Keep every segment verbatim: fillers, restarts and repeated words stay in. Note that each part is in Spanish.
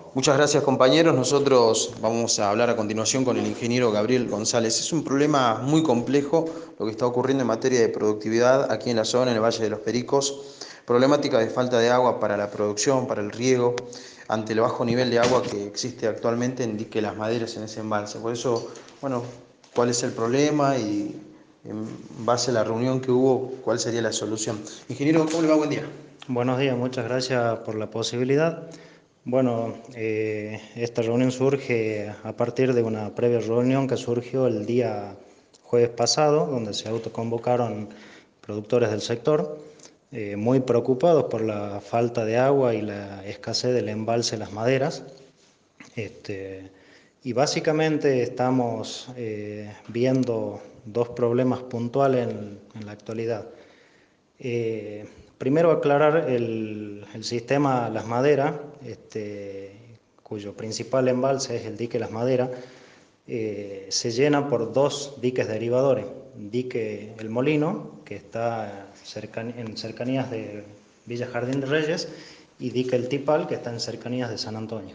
Muchas gracias, compañeros. Nosotros vamos a hablar a continuación con el ingeniero Gabriel González. Es un problema muy complejo lo que está ocurriendo en materia de productividad aquí en la zona, en el Valle de los Pericos. Problemática de falta de agua para la producción, para el riego, ante el bajo nivel de agua que existe actualmente en Dique Las Maderas, en ese embalse. Por eso, bueno, ¿cuál es el problema? Y en base a la reunión que hubo, ¿cuál sería la solución? Ingeniero, ¿cómo le va? Buen día. Buenos días, muchas gracias por la posibilidad. Bueno, eh, esta reunión surge a partir de una previa reunión que surgió el día jueves pasado, donde se autoconvocaron productores del sector, eh, muy preocupados por la falta de agua y la escasez del embalse Las Maderas. Este, y básicamente estamos eh, viendo dos problemas puntuales en, en la actualidad. Eh, primero aclarar el, el sistema Las Maderas, este, cuyo principal embalse es el dique Las Maderas, eh, se llena por dos diques derivadores. Dique El Molino, que está cercan, en cercanías de Villa Jardín de Reyes, y dique El Tipal, que está en cercanías de San Antonio.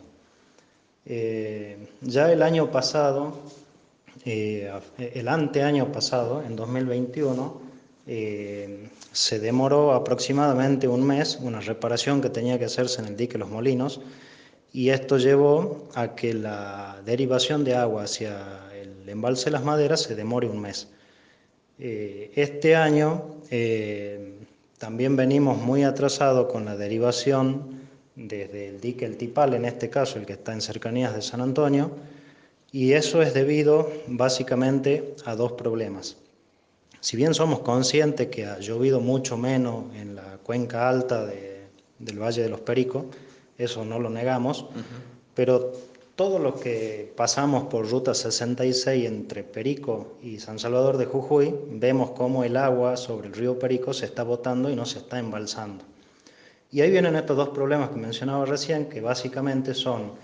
Eh, ya el año pasado, eh, el anteaño pasado, en dos mil veintiuno, eh, se demoró aproximadamente un mes una reparación que tenía que hacerse en el dique Los Molinos, y esto llevó a que la derivación de agua hacia el embalse Las Maderas se demore un mes. Eh, este año eh, también venimos muy atrasados con la derivación desde el dique El Tipal, en este caso el que está en cercanías de San Antonio, y eso es debido básicamente a dos problemas. Si bien somos conscientes que ha llovido mucho menos en la cuenca alta de, del Valle de los Pericos, eso no lo negamos, uh-huh. Pero todo lo que pasamos por Ruta sesenta y seis entre Perico y San Salvador de Jujuy, vemos cómo el agua sobre el río Perico se está botando y no se está embalsando. Y ahí vienen estos dos problemas que mencionaba recién, que básicamente son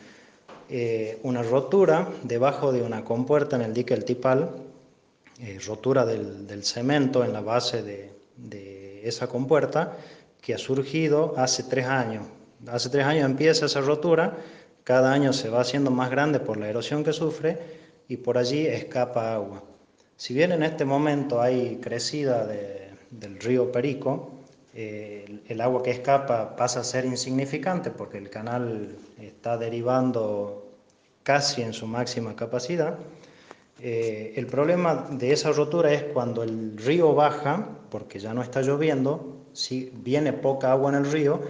eh, una rotura debajo de una compuerta en el dique El Tipal, eh, rotura del, del cemento en la base de, de esa compuerta, que ha surgido hace tres años. Hace tres años empieza esa rotura, cada año se va haciendo más grande por la erosión que sufre y por allí escapa agua. Si bien en este momento hay crecida de, del río Perico, eh, el, el agua que escapa pasa a ser insignificante porque el canal está derivando casi en su máxima capacidad. Eh, el problema de esa rotura es cuando el río baja, porque ya no está lloviendo, si viene poca agua en el río,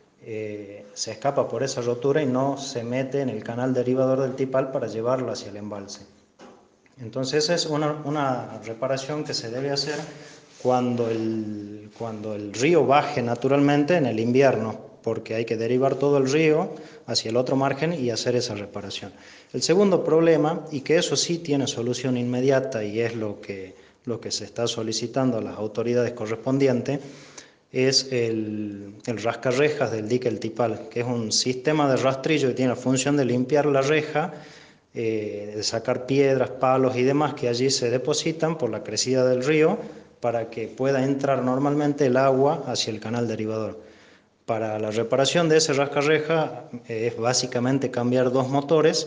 eh, se escapa por esa rotura y no se mete en el canal derivador del Tipal para llevarlo hacia el embalse. Entonces esa es una, una reparación que se debe hacer cuando el, cuando el río baje naturalmente en el invierno, porque hay que derivar todo el río hacia el otro margen y hacer esa reparación. El segundo problema, y que eso sí tiene solución inmediata y es lo que, lo que se está solicitando a las autoridades correspondientes, es el, el rascarrejas del dique El Tipal, que es un sistema de rastrillo que tiene la función de limpiar la reja, eh, de sacar piedras, palos y demás que allí se depositan por la crecida del río para que pueda entrar normalmente el agua hacia el canal derivador. Para la reparación de ese rascarreja eh, es básicamente cambiar dos motores,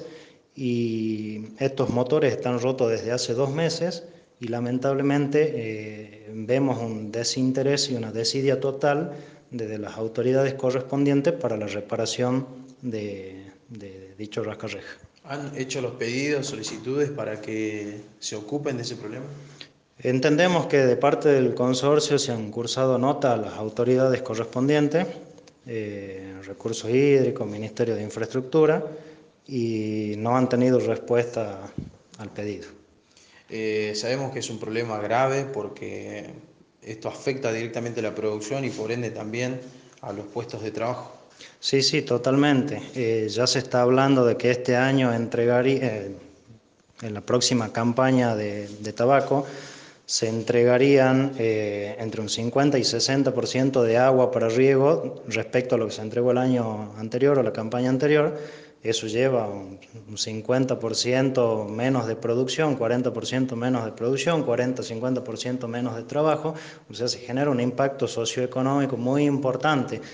y estos motores están rotos desde hace dos meses y lamentablemente eh, vemos un desinterés y una desidia total desde las autoridades correspondientes para la reparación de, de dicho rascarreja. ¿Han hecho los pedidos, solicitudes para que se ocupen de ese problema? Entendemos que de parte del consorcio se han cursado nota a las autoridades correspondientes, eh, Recursos Hídricos, Ministerio de Infraestructura, y no han tenido respuesta al pedido. Eh, sabemos que es un problema grave porque esto afecta directamente a la producción y por ende también a los puestos de trabajo. Sí, sí, totalmente. Eh, ya se está hablando de que este año entregaría, eh, en la próxima campaña de, de tabaco, se entregarían eh, entre un cincuenta y sesenta por ciento de agua para riego respecto a lo que se entregó el año anterior o la campaña anterior. Eso lleva un, un cincuenta por ciento menos de producción, cuarenta por ciento menos de producción, cuarenta a cincuenta por ciento menos de trabajo. O sea, se genera un impacto socioeconómico muy importante.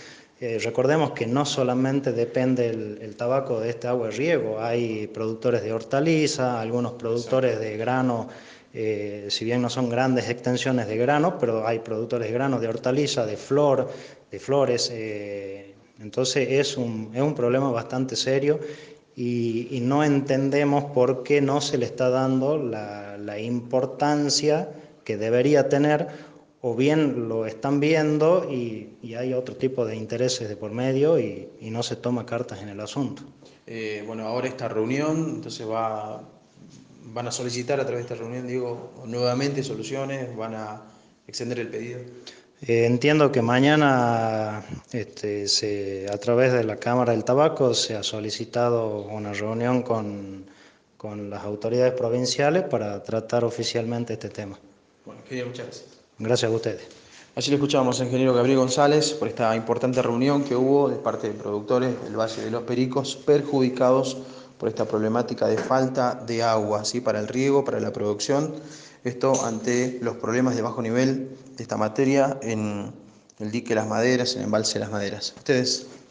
Eh, recordemos que no solamente depende el, el tabaco de este agua de riego, hay productores de hortaliza, algunos productores de grano, eh, si bien no son grandes extensiones de grano, pero hay productores de grano, de hortaliza, de flor, de flores, eh, entonces es un, es un problema bastante serio y, y no entendemos por qué no se le está dando la, la importancia que debería tener, o bien lo están viendo y, y hay otro tipo de intereses de por medio y, y no se toma cartas en el asunto. Eh, bueno, ahora esta reunión, entonces va, van a solicitar a través de esta reunión, digo, nuevamente soluciones, van a extender el pedido. Eh, entiendo que mañana este, se, a través de la Cámara del Tabaco se ha solicitado una reunión con, con las autoridades provinciales para tratar oficialmente este tema. Bueno, ingeniero, muchas gracias. Gracias a ustedes. Así lo escuchábamos al ingeniero Gabriel González por esta importante reunión que hubo de parte de productores del Valle de los Pericos perjudicados por esta problemática de falta de agua, ¿sí? Para el riego, para la producción. Esto ante los problemas de bajo nivel de esta materia en el dique Las Maderas, en el embalse Las Maderas. Ustedes.